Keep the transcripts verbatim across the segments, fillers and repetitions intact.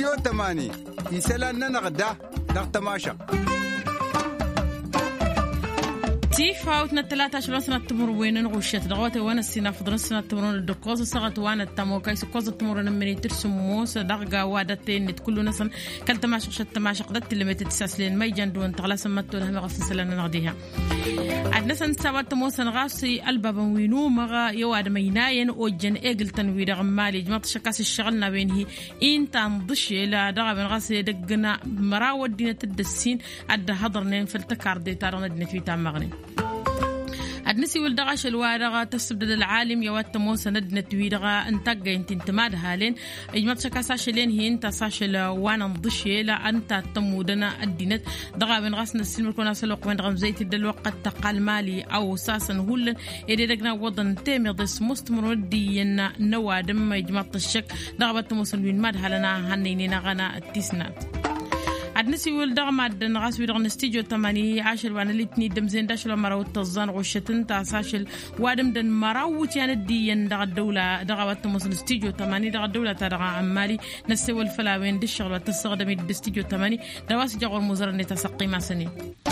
استديو تماني يسألنا نغدا نغتماشا تيف هاوتنا الثلاثة عشر سنة تمر وين نغشت دغوته وانا السنة فضل سنة تمرون الدكوز صغت وانا التمو كيس كوز تمرون من ترسم موس دغا وادتين كل نسن كل تماشق شت تماشق دت اللي متتساسلين ما يجندون تغلا سمتو لها مغفل سلنا نغديها عدنا سن سوات موس نغاسي الباب وينو مغا يواد ميناين اوجن اجل تنوير غمالي جماعة شكاس الشغلنا بينه ان تنضشي لا دغا بن غاسي دغنا مراود دينة الدسين عد حضرنين في التكار دي تارنا دينة في تامغني أدنسي والدغش الوارغة تستبدل العالم يوات موسى ندنا تويرغة انتقى انت انتماد هالين اجمات شكا ساشلين هي انت ساشل وانا نضشي لا انت تمودنا الدينت دغا بن غاسنا السلم كنا سلوق من رغم زيت الدل وقت تقال مالي او ساسا هولن إذا دقنا وضن تيمي ضس مستمر ودينا نوادم اجمات الشك دغا بات وين ماد هالنا هنينينا غنا التسنات عدنسي ولدغ ماد نغاس ويدغ نستيجو تماني عاشر وانا لتني دمزين داشل مراو التزان غشتن تاساشل وادم دن مراو تيان الدين دغ الدولة دغ واتموس نستيجو تماني دغ الدولة تدغ عمالي نسوي الفلاوين دي الشغل وتستخدمي دستيجو تماني دواس جغور مزرني تسقي ما سنين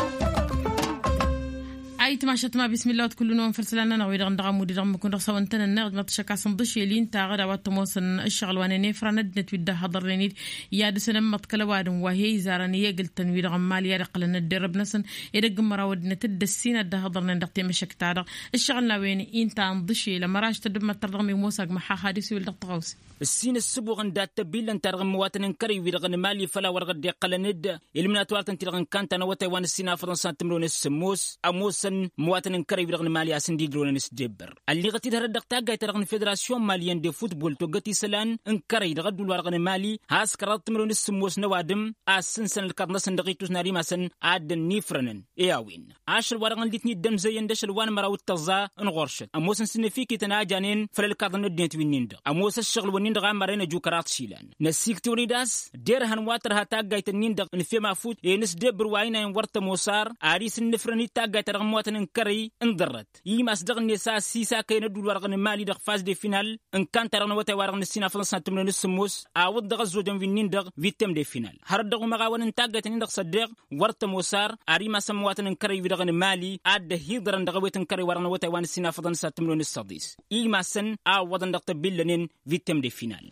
أي تماشت ما بسم الله وتكل نوم فرسلنا نغوي دغن دغم ودي دغم كون رخصة وانتنا النغد ما تشكا صندشي لين تاغدا واتموسن الشغل وانا نفرا ندنت ويدا حضر لنيد ياد سنم متكلا وادن وهي زاراني يقل تنويد غمال يرقل ندرب نسن يدق مراودنا تدسين الدا حضر ندقتي مشك تاغدا الشغل ناوين إن تانضشي لما راش تدب ما ترغمي موساق محا حادثي ولدق تغوسي السين السبو غندات تبيل ترغم مواتن كري ويرغن مالي فلا ورغد يقل ند المنات وارتن تلغن كانت انا وتايوان السينا فرنسا تمرون السموس اموس مواطن كري برغن مالي اسندي درون نسجبر اللي غتي تردق تاغا ترغن فيدراسيون ماليان دي فوتبول توغتي سلان ان كري دغدول ورغن مالي هاس كرات تمرون السموس نوادم اسن سن الكرنس ندقيتوس ناري مسن اد نيفرنن اياوين عشر ورغن ديتني دم زي ندش الوان مراو التزا انغرشت اموس سنفيكي تناجانين فللكرن ديت وينيند اموس الشغل ونين دغا مرينا جو كرات شيلان نسيك توريداس ديرهن واترها تاغا تنين دغ نفيما فوت ينس دبر واينا ورت موسار اريس نفرني تاغا ترغم مواتن كري اندرت يماس دغني سا سيسا كاين دول ورغن مالي دغ فاز دي فينال ان كان ترغن وتا ورغن سينا فرنسا تمن نسموس اود دغ زودن فينين دغ فيتم دي فينال هر دغ مغاون تاغا تنين دغ صدق ورت موسار اري ما سمواتن كري دغن مالي اد هيدرن دغ ويتن كري ورغن وتا وان سينا فرنسا تمن نسديس يماسن اود دغ تبلنين فيتم دي فينال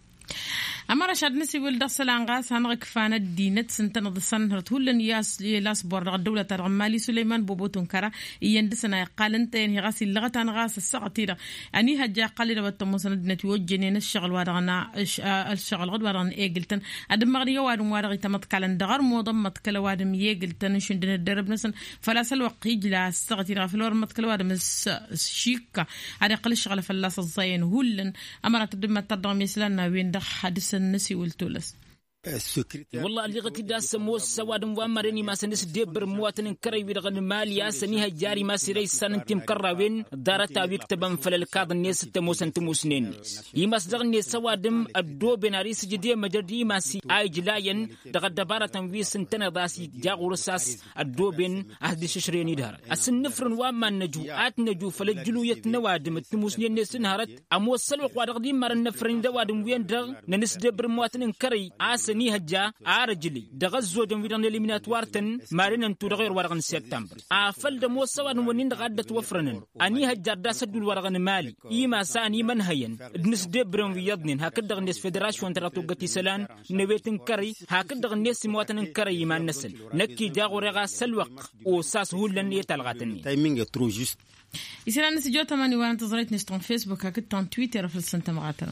أمر شاد نسي ولد السلانغاس هنغك فانا الدينت سنتنا ضسن هرتولن ياس يلاس بور الدولة ترغمالي سليمان بوبوتون كرا يندسنا قال انتين هي غاسي اللغة غاس السقطيرة أني هجا قال لو تموسن دنت وجنين الشغل وارغنا الشغل غد وارغن إيجلتن أدم مغري وارم وارغي تمت كالن دغر موضم متكل وارم ييجلتن شندن الدرب نسن فلا سلوق يجلا السقطيرة فلور متكل وارم الشيكا على قل الشغل فلاس الزين هولن أمرت دم ترغم يسلنا وين دخ حدث النسي والتولس والله اللي غتي دا سموس سواد وامرني ما سنس دبر مواطن كري ويرغن ماليا سنيها جاري ما سيري سنتم كراوين دارتا ويكتبن فلل كاد الناس تموسن تموسنين يماس دغني سوادم ادو بناريس جدي مجدي ما سي اي جلاين دغ دباره تنوي سنتنا داسي جاغو رساس ادو بن اهدي ششريني دار اسن نفرن واما نجو ات نجو فلجلو يتنوادم تموسنين نسنهرت اموسل وقادغدي مر نفرن دوادم وين دغ ننس دبر مواطن كري ني هجا ارجلي دغزو دم ويدن اليميناتوارتن مارين تغير ورغن سبتمبر افل دمو سوان ونين دغدت وفرنن اني هجا داسدول ورغن مالي يما ساني منهين دنس دبرن ويدنن هكذا نس فيدراسيون تراتوغتي سلان نويتن كري هكذا نس مواتن كري ما نسل نكي جاغو رغا سلوق وساس هولن يتلغاتني تايمينغ ترو جوست يسرا نس جو تماني وان تزريت نستون فيسبوك هكذا تويتر في السنت مغاتنا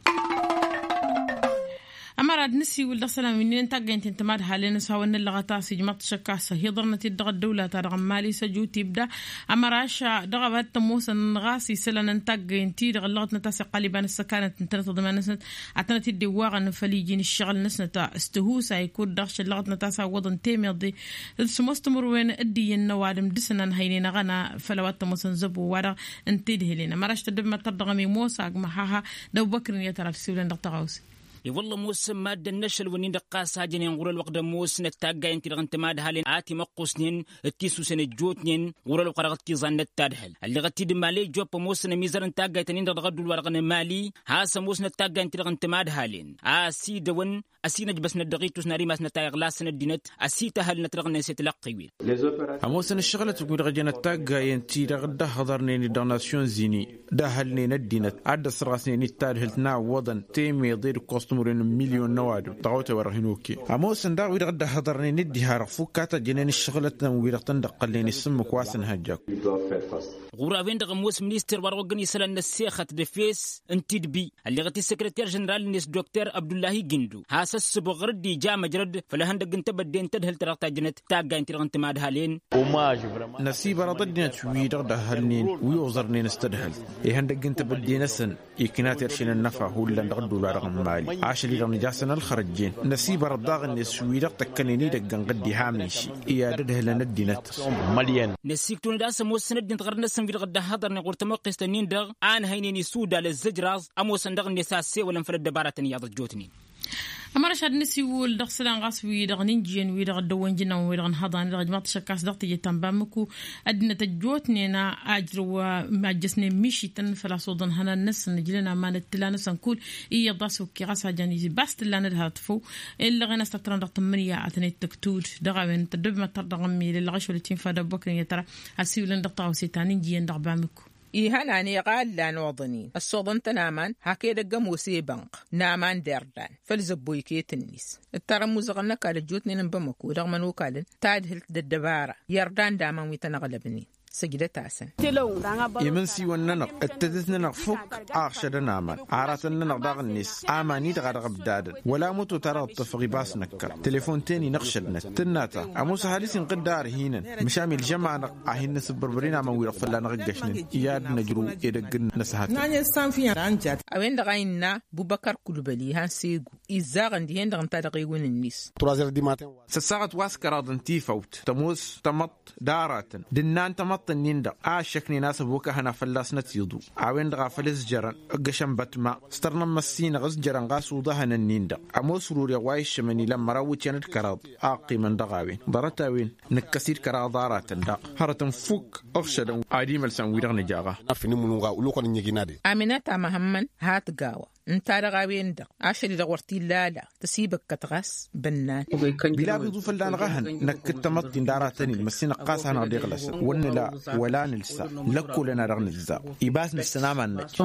أمر نسي ولا سلام منين تاجين تنتماد حالين سوون اللغة تاسي جمعت شكاسة هيضرنا تدغ الدولة ترغم مالي سجو تبدأ أمراش دغبت تموسن غاسي سلنا تاجين تيدغ اللغة نتاسي قلبان السكانة تنتنت ضمان نسنت عتنا تدي واغ نفليجين الشغل نسنة استهوسا يكون دغش اللغة نتاسا وضن تيميضي سمستمر وين ادي النوادم دسنا هينين غنا فلوات تموسن زبو ورا انتده لنا أمراش تدب ما تدغمي موسى محاها دو بكر يترى في سولان دغ تغوسي والله موس مادة النشل ونين دقاس هاجن ينقر الوقت موس نتاجا انت لغنت ماد هالين آتي مقصنين التيسو سنجوتنين غور الوقت تيزان نتادهل اللي غتيد مالي جوب موس نميزر نتاجا تنين دغدو الورقن مالي هاسا موس نتاجا انت لغنت ماد هالين آسي دون أسي نجبس ندقيتوس ناري ماس نتايغ لاسن الدينت أسي تهل نترغن ستلقيوين أموسن الشغلة تقول رجعنا تاجا ينتي رغدا حضرني دوناسيون زيني دهلني ندينت عد سراسني نتادهلتنا وضن تيمي يضير كوستمرين مليون نوادو طغوته ورهنوكي أموسن دا ويرغدا حضرني ندي هارفو كاتا جنين الشغلة ويرغتن دقلين السم كواسن هجاك غورابين دغ موس مينستر ورغن يسلن السيخة دفيس انتي دبي اللي غتي السكرتير جنرال نيس دكتور عبد الله جندو هاسس بغردي جا مجرد فلهندق انت بدين تدهل ترغتا جنت تاغا انت رغنت ماد هالين نسيب رضدنا تويدر دهلنين ويوزرني نستدهل يهندق انت بدين سن يكنات يرشين النفع هو اللي نغدو الورق مالي عاش اللي رغن جاسنا الخرجين نسيب رضاغ الناس سويدر تكنيني دقن قدي هامنشي إيادة هلا ندينت مليان نسيك تون داس موس ندين تغرنا سن في غدا حضر نقول تمقس تنين دغ ان هيني سودا للزجراز امو صندق النساس ولا فرد دبارة ياض جوتني أمر شاد نسي ولدغ سلان غاس ويدغ نينجين ويدغ دوين جنا ويدغ نهضان لغ جماعة شكاس دغ تيجي تنبامكو أدنى تجوتنينا أجر وما جسني مشي تن فلا صودن هنا الناس نجلنا ما نتلانا سنقول إيه ضاسو كي غاس هجاني بس تلانا الهاتفو إلا غنا استطران دغ تمنية أتني تكتود دغ وين تدب ما تردغ مي للغش ولا تين فادا بكر يترى أسيولن دغ طاوسي تاني جين دغ بامكو إيهان أني قال لا نوضنين الصوضن تنامان هكذا جموسي بنق نامان دردان فلزبوي كيت النيس الترمز غنى قال جوتني نبمكو رغم وكالن تعدهل الدبارة يردان داما ويتنغلبني سجدة تاسن يمنسي وننق اتدتنا نفك أخشد نامان عارتنا نقدر الناس آماني تغرق بداد ولا متو ترى الطفغي باس نكر تليفون تاني نقشدنا تناتا أموس هاليس نقدر هينا مشامل جمع عهين سبربرين عم ويرفع لنا غجشنا إياد نجرو يدقن نسهات نعني سانفيا رانجات أوين دغاينا بوبكر كلبلي هان سيجو إزاغن دهين دغن تارقيون الناس سساغت واسكراد تيفوت تموس تمط دارات دنان تمط النيندا عاشكني ناس بوكا هنا فلاس نتيضو عوين دغا فلس جران قشن بتما سترنا مسين غز جران غاسو ضهنا النيندا عمو سرور يواي شمني لما راوت ياند كراض آقي من دغاوين برتاوين نكسير كراض دارات دا هرتن فوك أخشدن عادي ملسان ويرغ نجاغا نفني منوغا ولوكو نيجينادي آمناتا مهمن هات غاوة انتا دغاوين دغ عاشري دغورتي لالا تسيبك كتغاس بنان بلا بيضوف اللان غهن نكت مطين داراتني المسين قاس هنا ديغلس ون لا ولا نلسا لكو لنا رغن الزاء يباس نستناما النج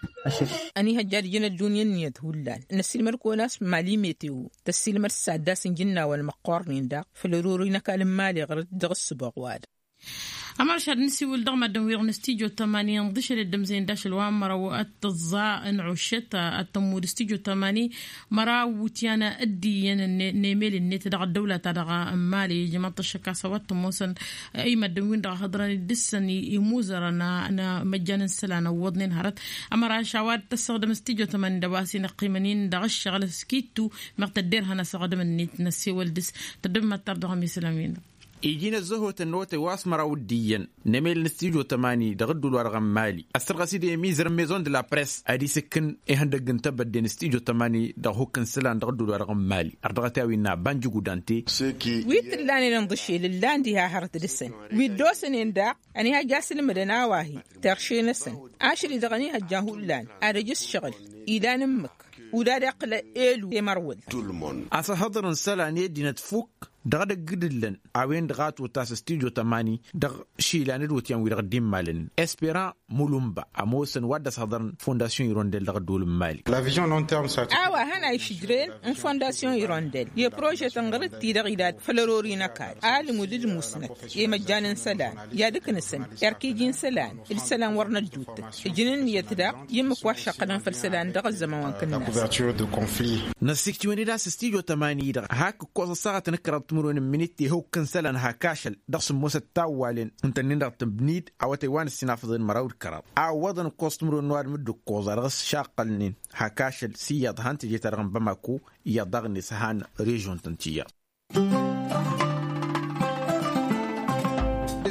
أني هجار جنا الدنيا نيت هولان نسيل مركو ناس مالي ميتيو تسيل مرس ساداس جنا والمقارنين دا فلرورينا كالم مالي غرد دغس بغواد أمر شاد نسي ولدغ مدن ويغن استيجو تماني نضيش للدم زين داش الوامرة واتضاء نعوشتا التمود استيجو تماني مرا وتيانا ادي نيميل النت دغ الدولة دغ مالي جماعة الشكا سوات موسن اي مدن وين دغ هضراني دسني يموزرنا انا مجانا سلانا ووضنين هرت أمر شواد تستخدم استيجو تماني دواسي نقيمانين دغ الشغل سكيتو مقتدير هنا سغدم النت نسي والدس تدم التردغ ميسلامين يجينا الزهوة النوت واسمرا وديا نميل نستيجو تماني دغدو الورغم مالي أسترغسي دي ميزر ميزون دي لا بريس أدي سكن إهندق انتبت دي نستيجو تماني دغوكن سلان دغدو الورغم مالي أردغتاوينا بانجو قدانتي ويت اللاني ننضشي للان دي ها هرت دسن ويدوسن انداق أني ها جاسل مدنا واهي ترشي نسن عاشري دغني ها جاهو اللان أرجس شغل إذا نمك ودا دقل إيلو يمرول أسا هضرن سلان يدي نتفوك دغدا قدلن عوين دغات وتاس استيجو تماني دغ شيلان الوتيان ويدغ ديم مالن اسبيرا مولومبا اموسن ودس هضرن فونداسيون يروندل دغ دول مالي لا فيجن لون تيرم سات اوا هنا يشجرين ان فونداسيون يروندل يا بروجي تنغرت تي دغيدات فلورورينا كار عالم ودد مسند يا مجانا سلان يا دكنسن يركيجين سلان السلام ورنا الجوت جنن يتدا يمك وشقنا فالسلان دغ الزمان كنا كوفرتور دو كونفلي نسيكتوني داس استيجو تماني دغ هاك كوزا ساعه نكرت مرون منيتي هو كنسلن هاكاشل دقس موسى تاوالين انت نندر تبنيد او تيوان السنافذين مراود كراب او وضن كوستمرو نوار مدو كوزا رغس شاقلنين هاكاشل سياد هانتي جيترغن بماكو يضغني سهان ريجون تنتيا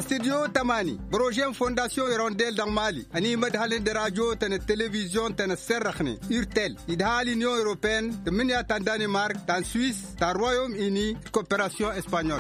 استديو تماني بروجين فونداسيون يرونديل دان مالي اني مدهالين دراجو تن التلفزيون تن السرخني يرتل يدهالي نيو اوروبيان تمنيا تان دانمارك تان سويس تان رويوم اني كوبراسيون اسبانيول.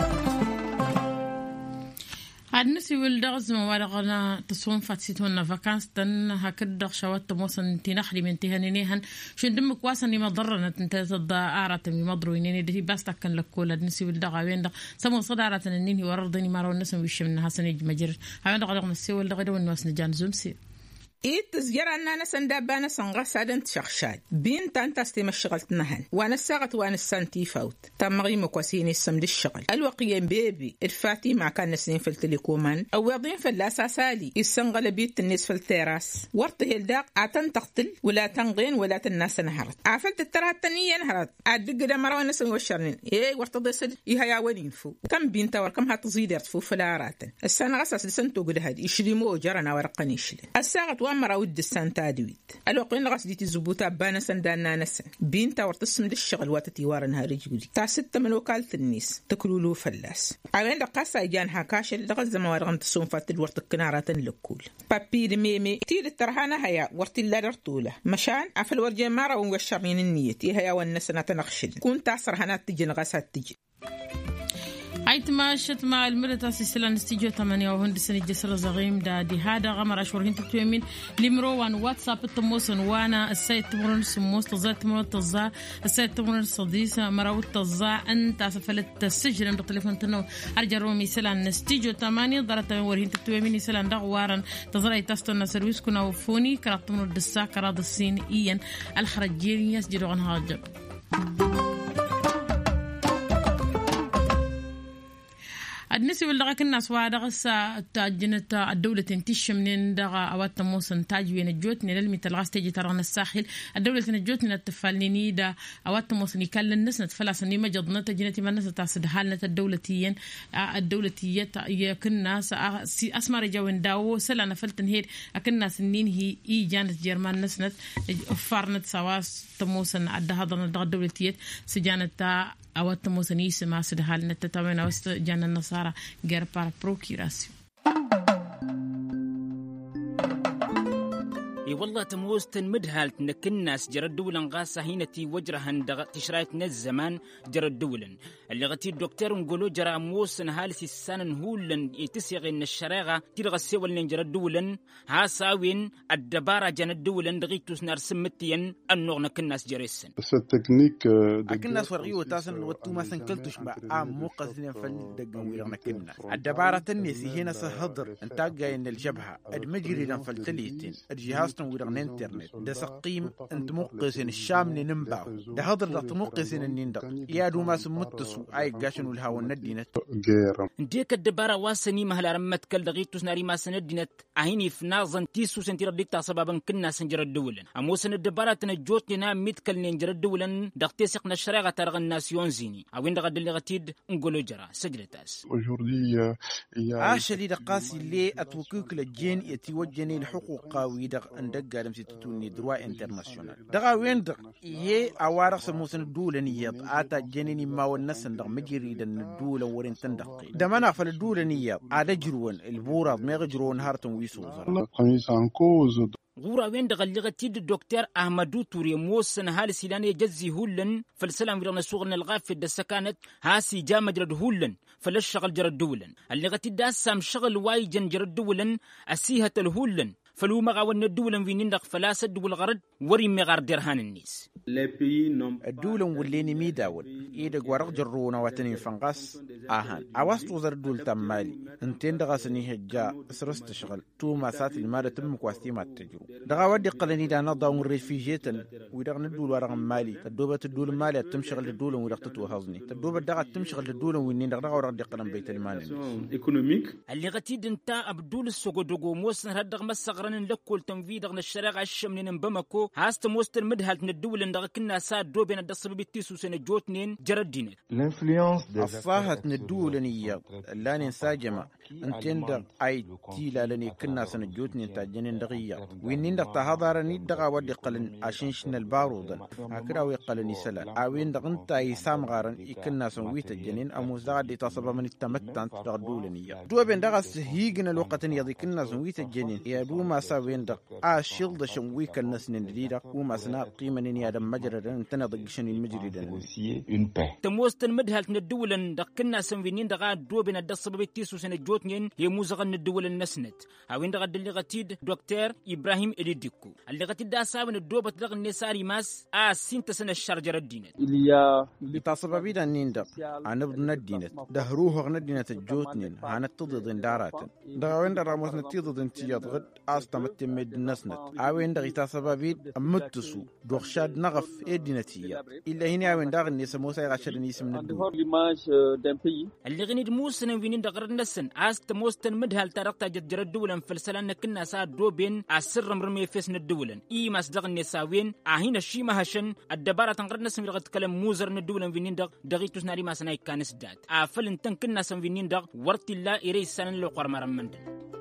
الناس يولدغز موارغنا تصوم فاتسيتون فاكانس تن هكذا شوات موسن تنخلي من تهنينيهن شن دم كواسن ما ضرنا تنتظر أعرة مضروينين دي بس تكن لكول الناس يولدغ وين ده سمو صدارة النين وردني مرة الناس ويش من حسن مجر هذا قدر الناس يولدغ ده والناس نجان زومسي إيه تزجر أننا سندبانا سنغا سادن تشخشاد بين تانتاستي مشغلت نهن وانا الساغت وانا السانتي فوت تمغي مكوسيني السمد الشغل الوقيين بيبي الفاتي مع كان نسين في التليكومان أو يضين في اللاسا سالي السنغل بيت الناس في التيراس ورته الداق عتن تقتل ولا تنغين ولا تناس نهرت عفلت الترى التانية نهرت عدق دا مروا نسن وشرنين إيه ورته صد إيه يا ولين فو كم بين تور كم هتزيد يرتفو فلارات السنة غسس لسنتو قد هاد يشريمو جرنا ورقني يشلي الساغت وامر ود السانتا دويت الوقين غسديتي زبوتا بانا سندانا نسن بين تور تسم للشغل واتتي وارنها رجولي تا ستة من وكالة النيس تكلولو فلاس عين دقاسا يجان هاكاش لغز موارغن تسوم فاتل ورت الكنارات لكول بابي دميمي تيل الترهانة هيا ورت اللادر طولة مشان عفل ورجي مارا ونوشرين النيت هيا والنسنة تنخشل كون تاسر هنات تجي نغاسات تجي عيت ماشت مع المرة سلسلة نستيجو ثمانية وهندسة الجسر زغيم دا دي هذا غمر أشورين تكتومين لمروان واتساب التموسن وانا السيد تمرون سموس تزا تمرون تزا السيد تمرون صديسة مراوت تزا أنت سفلت السجن بتليفون تنو أرجع رومي سلسلة نستيجو ثمانية ضرت ورين تكتومين سلسلة دغوارا تزرعي تستنا سرويس كنا وفوني كرات تمرون دسا كرات الصين إيان الخرجين يسجلوا عن هاجب الناس يقول لك الناس وهذا سا تاجنت الدولة تنتش من دغا أوات موسن تاجوين الجوتني للمي تلغاس تيجي تران الساحل الدولة تنجوتني التفلني دا أوات موسن يكل الناس نتفلس إني ما جضنا تجنتي من الناس تاسد حالنا الدولتيين الدولتية يكنا أسمر جوين داو سلا نفلتن هير أكنا سنين هي إي جانت جرمان نسنت فارنت سواس تموسن عد هذا الدولتيات سجانت أوات موسن يسمع سد حالنا تتمنى وست جان النصارى غير بار بروكيراسيون اي والله تموستن مدهالت نك الناس جرى الدولة غاسة هينتي وجرهن تشرايتنا الزمان جرى الدولة اللي غتي الدكتور نقولوا جرى موسن هالسي السنن هولن يتسيغ ان الشراغة تلغى السوى اللي جرى الدولة ها ساوين الدبارة جان الدولة دغيتو سنار سمتين النوغ نك الناس جرى السن أكن الناس ورغيو تاسن وطو ما سنكلتوش با عام موقظين فالدقن ويرغنا كنا الدبارة النسي هنا سهضر انتاقا ان الجبهة المجري لنفلتليتين الجهاز ويرغن انترنت ده سقيم انت موقسين الشام ننباو ده هضر ده موقسين النندق يادو ما سمتسو اي قاشن والهاو الندينت ديك الدبارة واسني مهلا رمت كل دغيتو سناري ما سندينت عيني في نازن تيسو سنتير ديكتا سبابا كنا سنجر الدولن اموسن الدبارة تنجوت لنا ميت كل ننجر الدولن دغتيسقنا الشراغة ترغن الناسيون زيني اوين دغد اللي غتيد نقولو جرا سجلتاس عاشلي دقاسي اللي اتوكوك للجين يتوجني الحقوق قاوي دغ اندق قادم ستتوني دروا انترناسيونال دغا وين دغ يه اوارق سموسن الدولة نياب آتا جنيني ما والنسن دغ مجري دن الدولة ورين تندقي دمنا فالدولة نياب آدا جروان البوراد ميغ جروان هارتن ويسوزر غورا وين دغلغة تيد الدكتور أحمدو توري موسن هالي سيلاني جزي هولن فالسلام ويرغن سوغن الغافي دا سكانت هاسي جامع جرد هولن فالشغل جرد دولن اللي غتي داسام شغل وايجن جرد دولن أسيهة الهولن فلو مغاون الدولة في نندق فلاسد والغرد وري مغار درهان النيس الدولة والليني ميداول إيدق ورق جرونا واتنين فنغاس آهان عواستو زر دول تمالي انتين دغاسني هجا سرست شغل تو ماسات المالة تمك واستيمات تجرو دغا ودي قلني دا نضاون ريفيجيتن ويدغن الدول ورق مالي تدوبة الدول مالي تمشغل الدولة ويدغ تتوهزني تدوبة دغا تمشغل الدولة وينين دغا ورق دي قلن بيت المال اللي غتيد انتا أبدول السوق دوغو موسن هدغ مسغر لكل تنفيذ غن الشرق الشمنين بمكو هاست موستر مدهالت ندول ندغ كنا ساد دوبين الدصب بتيسو سنة جوتنين جردين الصاحت ندول نياب لانين ساجمة انتند اي تيلا لني كنا سنجوتني تاجنين دغيا وينين دغ تهضرني دغا ودي قلن عشان البارودن هكذا ويقلني سلا عوين دغنت اي سامغارن يكنا سنويت الجنين اموز دغا دي تصبا من التمتن تغدولنيا دو بين دغا سهيغن الوقت يضي كنا سنويت الجنين يا دو ما ساوين دغ اشيلد شنوي كنس نديدا وما سنا قيمه ني ادم مجرد تنضج شن المجرد تموستن مدهلت ندولن دغ كنا سنفينين دغا دو بين الدصب بتيسو سنجوتنين يموزغن ندولن نسند عوين دغا دلي غتيد دكتور ابراهيم اديديكو اللي غتيد اسابن الدوبه دغ النساري ماس ا سنت سنه الشرجر الدينت اللي تصب بيدا نيندا انا بدنا الدينت دهروه غن الدينت الجوتنين انا تضد دارات دغا وين دراموس نتيض انتياد غد استمت مد نسنت عوين دغ تصب بيد امتسو دوخشاد نغف ادينتيه الا هنا وين دغ الناس موسى غشدني اسم الدو اللي غنيد موسى نفينين دغ نسن است موستن مدهل ترقت جدر الدولن فلسلان كنا سا دوبين اسر مرمي فيس ندولن اي ماس دغ النساوين اهنا شي مهشن الدباره تنقر نسم لغه كلام موزر ندولن فينين دغ دغيتوس ناري ما سناي كانس دات افل انتن كنا سن فينين دغ ورتي لا ايري سنن لو قرمرمند